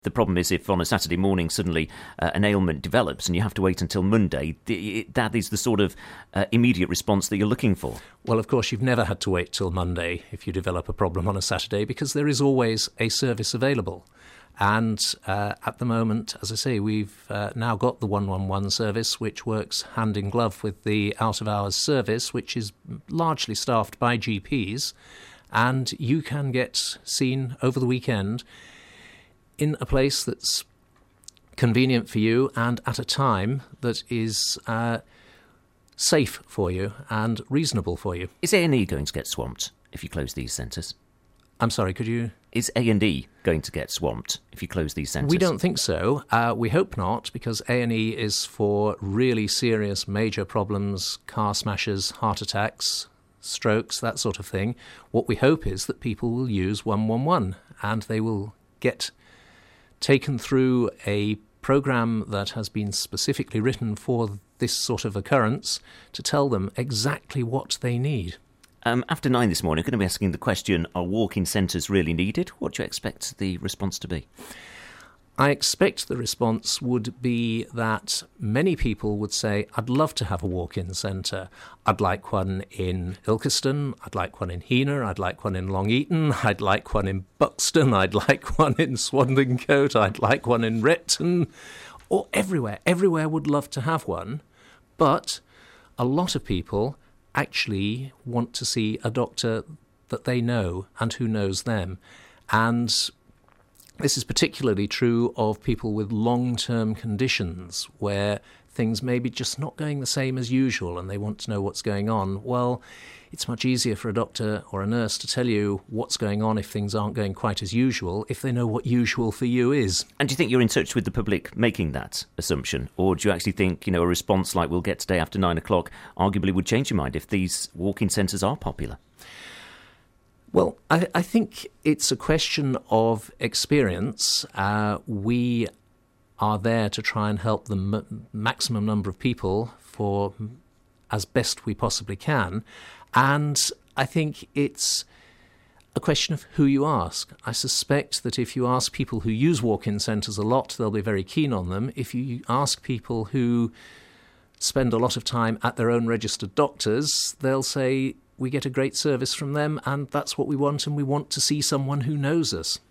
The problem is if on a Saturday morning suddenly an ailment develops and you have to wait until Monday, that is the sort of immediate response that you're looking for. Well, of course, you've never had to wait till Monday if you develop a problem on a Saturday, because there is always a service available. And at the moment, as I say, we've now got the 111 service, which works hand in glove with the out-of-hours service, which is largely staffed by GPs, and you can get seen over the weekend in a place that's convenient for you and at a time that is safe for you and reasonable for you. Is A&E going to get swamped if you close these centres? I'm sorry, could you... Is A&E going to get swamped if you close these centres? We don't think so. We hope not, because A&E is for really serious major problems, car smashes, heart attacks, strokes, that sort of thing. What we hope is that people will use 111 and they will get taken through a program that has been specifically written for this sort of occurrence to tell them exactly what they need. After 9 this morning, I'm going to be asking the question, are walk-in centres really needed? What do you expect the response to be? I expect the response would be that many people would say, I'd love to have a walk-in centre. I'd like one in Ilkeston, I'd like one in Heanor, I'd like one in Long Eaton, I'd like one in Buxton, I'd like one in Swadlincote, I'd like one in Repton, or everywhere. Everywhere would love to have one, but a lot of people actually want to see a doctor that they know and who knows them. And this is particularly true of people with long-term conditions where things may be just not going the same as usual and they want to know what's going on. Well, it's much easier for a doctor or a nurse to tell you what's going on if things aren't going quite as usual, if they know what usual for you is. And do you think you're in touch with the public making that assumption? Or do you actually think, a response like we'll get today after 9 o'clock arguably would change your mind if these walk-in centres are popular? Well, I think it's a question of experience. We are there to try and help the maximum number of people for as best we possibly can. And I think it's a question of who you ask. I suspect that if you ask people who use walk-in centres a lot, they'll be very keen on them. If you ask people who spend a lot of time at their own registered doctors, they'll say, we get a great service from them and that's what we want, and we want to see someone who knows us.